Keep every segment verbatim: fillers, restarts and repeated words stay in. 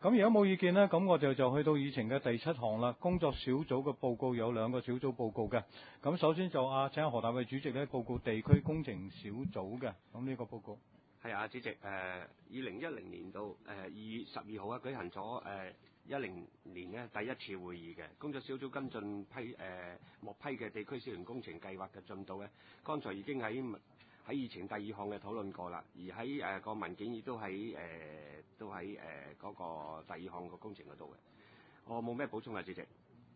咁如果冇意見呢，咁我哋就去到議程嘅第七項啦。工作小組嘅報告有兩個小組報告嘅。咁首先就啊請何大衛主席咧報告地區工程小組嘅。咁呢個報告係啊，主席誒，二零一零年度誒二月十二號啊舉行咗誒一零年呢第一次會議嘅工作小組跟進批誒獲批嘅地區小型工程計劃嘅進度咧，剛才已經喺喺議程第二項嘅討論過啦，而喺誒個文件亦都喺誒、呃、都喺誒嗰個第二項個工程嗰度嘅。我冇咩補充啊，主席。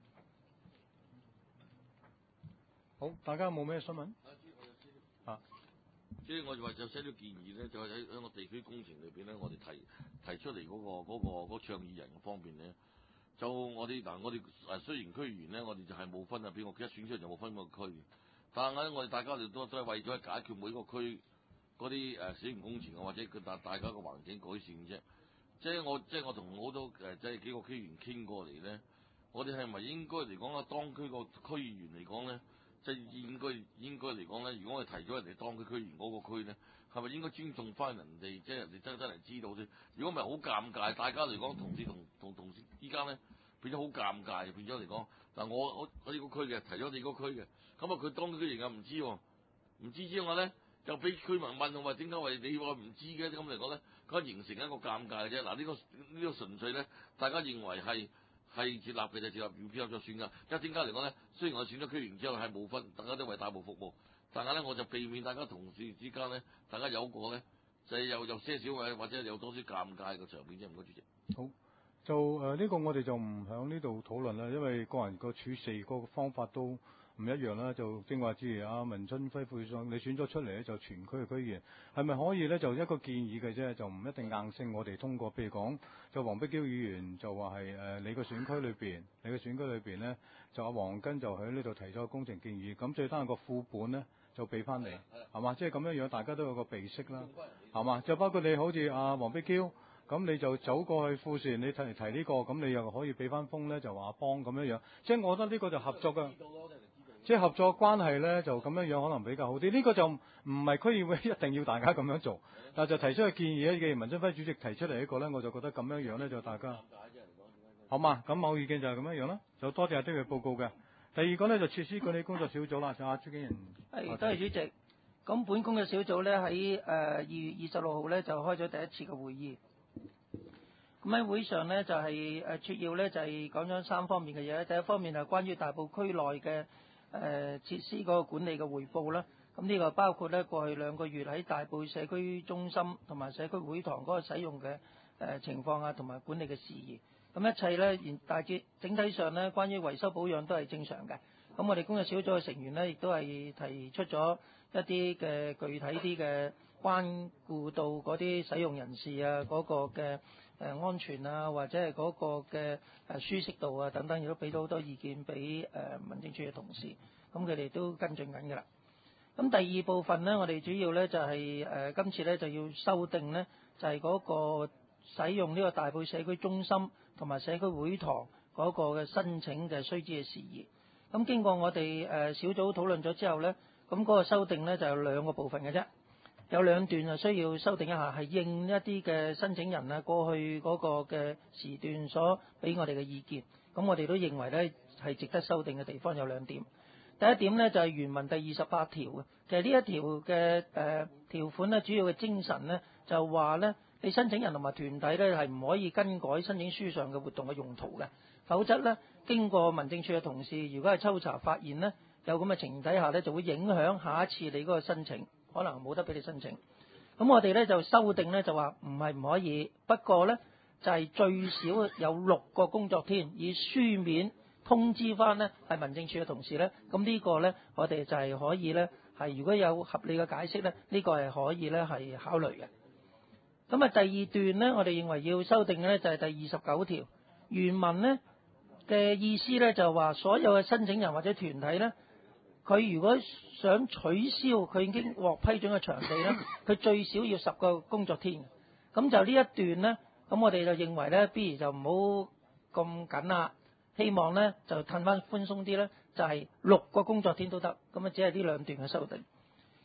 好，大家有冇咩新聞？啊， 即係我哋話就寫咗建議咧，就係喺喺個地區工程裏邊咧，我哋提提出嚟嗰、嗰個嗰、嗰個嗰個倡議人嘅方面咧，就我哋嗱，我哋誒雖然區議員咧，我哋就係冇分啊，邊個一選出嚟就冇分個區。但係咧，我哋大家哋都都係為咗解決每個區嗰啲誒小型工程啊，或者佢大大家嘅環境改善啫。即係我即係我同好多誒即係幾個區議員傾過嚟咧，我哋係咪應該嚟講啊？當區個區議員嚟講咧，即係應該應該嚟講咧，如果我哋提咗人哋當區區議員嗰個區咧，係咪應該尊重翻人哋？即係人哋真真係知道啫。如果唔係好尷尬，大家嚟講同事同同同事依家咧變咗好尷尬，變咗嚟講嗱，我我我呢個區嘅提咗你嗰區嘅。咁啊！佢當區區員又唔知喎，唔知之外咧，就俾區民問我話點解話你話唔知嘅？咁嚟講咧，佢形成一個尷尬嘅啫。嗱，呢個呢個純粹咧，大家認為係係接納嘅就接納，唔接納就算㗎。因為點解嚟講咧？雖然我選咗區員之後係冇分，大家都為大埔服務，但係咧我就避免大家同事之間咧，大家有個咧就係有有些少或或者有多啲尷尬嘅場面啫。唔該，主席。 好，就誒呢、呃這個我哋就唔響呢度討論啦，因為個人個處事個方法都唔一樣啦，就正話之如阿文春輝副上，你選咗出嚟咧就全區嘅區議員，係咪可以咧就一個建議嘅啫，就唔一定硬性我哋通過。譬如講，就黃碧嬌議員就話係誒你個選區裏邊，你個選區裏邊咧就阿黃根就喺呢度提咗個工程建議，咁最單個副本咧就俾翻你，係嘛？即係咁樣樣，大家都有個備識啦，係嘛？就包括你好似阿黃碧嬌，咁你就走過去富士，你提提呢、這個，咁你又可以俾翻風咧，就話幫咁樣樣，即係我覺得呢個就合作嘅。即係合作關係咧，就咁樣樣可能比較好啲。呢、這個就唔係區議會一定要大家咁樣做，但係就提出嘅建議咧，既然文春輝主席提出嚟一個咧，我就覺得咁樣樣咧就大家好嘛。咁某意見就係咁樣樣啦。就多謝阿丁嘅報告嘅。第二個咧就設施管理工作小組啦，就阿朱經仁。 係，多謝主席。咁本工作小組咧喺誒二月二十六號咧就開咗第一次嘅會議。咁喺會上咧就係誒主要咧就係講咗三方面嘅嘢。第一方面係關於大埔區內嘅誒、呃、設施嗰個管理嘅匯報啦，咁呢個包括咧過去兩個月喺大埔社區中心同埋社區會堂嗰個使用嘅誒、呃、情況啊，同埋管理嘅事宜。咁一切咧，大致整體上咧，關於維修保養都係正常嘅。咁我哋工作小組嘅成員咧，亦都係提出咗一啲嘅具體啲嘅關顧到嗰啲使用人士啊嗰、嗰個嘅誒安全啊，或者係嗰個嘅誒舒適度啊等等，亦都俾到好多意見俾誒民政處嘅同事，咁佢哋都跟進緊㗎啦。咁第二部分呢，我哋主要咧就係、是、誒、呃、今次咧就要修訂呢，就係、是、嗰個使用呢個大埔社區中心同埋社區會堂嗰個嘅申請嘅須知嘅事宜。咁經過我哋誒、呃、小組討論咗之後咧，咁嗰個修訂咧就有兩個部分嘅啫。有兩段啊，需要修訂一下，係應一啲嘅申請人啊過去嗰個嘅時段所俾我哋嘅意見。咁我哋都認為咧係值得修訂嘅地方有兩點。第一點咧就係原文第二十八條嘅，其實呢一條嘅誒條款咧主要嘅精神咧就話咧，你申請人同埋團體咧係唔可以更改申請書上嘅活動嘅用途嘅，否則咧經過民政處嘅同事如果係抽查發現咧有咁嘅情形底下咧，就會影響下一次你嗰個申請。可能冇得俾你申請，咁我哋咧就修訂咧就話唔係唔可以，不過咧就係、是、最少有六個工作天以書面通知翻咧係民政處嘅同事咧，咁呢個咧我哋就係可以咧係如果有合理嘅解釋咧，呢、這個係可以咧係考慮嘅。咁啊第二段咧，我哋認為要修訂嘅咧就係第二十九條原文咧嘅意思咧就話所有嘅申請人或者團體咧。佢如果想取消佢已經獲批准嘅場地咧，佢最少要十個工作天。咁就呢一段咧，咁我哋就認為咧，不如就唔好咁緊啦。希望咧就褪翻寬鬆啲咧，就係、是、六個工作天都得。咁啊，只係呢兩段嘅修訂。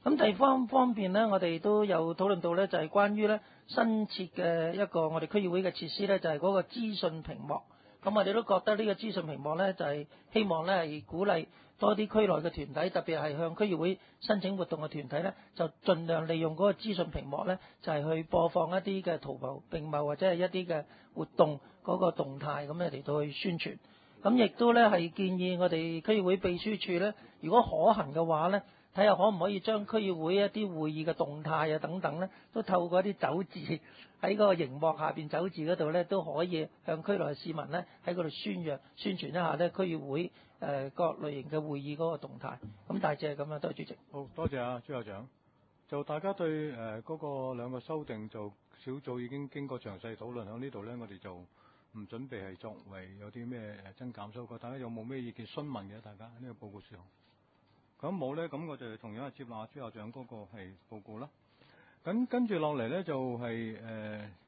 咁第方方面呢，我哋都有討論到呢，就係關於呢新設嘅一個我哋區議會嘅設施呢，就係嗰個資訊屏幕。咁我哋都覺得呢個資訊屏幕呢，就係希望呢係鼓勵多啲區內嘅團體，特別係向區議會申請活動嘅團體呢，就盡量利用嗰個資訊屏幕呢，就係去播放一啲嘅圖謀並茂或者係一啲嘅活動嗰個動態咁嚟到去宣傳。咁亦都呢係建議我哋區議會秘書處呢，如果可行嘅話呢，睇下可唔可以將區議會一啲會議嘅動態啊等等呢，都透過一啲走字喺個熒幕下邊走字嗰度呢，都可以向區內嘅市民呢喺嗰度宣揚宣傳一下呢區議會誒、呃、各類型嘅會議嗰個動態。咁大致係咁樣，多謝主席。 好多謝啊，朱校長。就大家對誒嗰、呃那個兩個修訂，就小組已經經過詳細討論，喺呢度呢，我哋就唔準備係作為有啲咩誒增減修改。大家有冇咩意見詢問嘅？大家呢、這個報告事項。咁冇咧，咁我就同樣係接納朱校長嗰個係報告啦。咁跟住落嚟咧就係、是、誒、呃、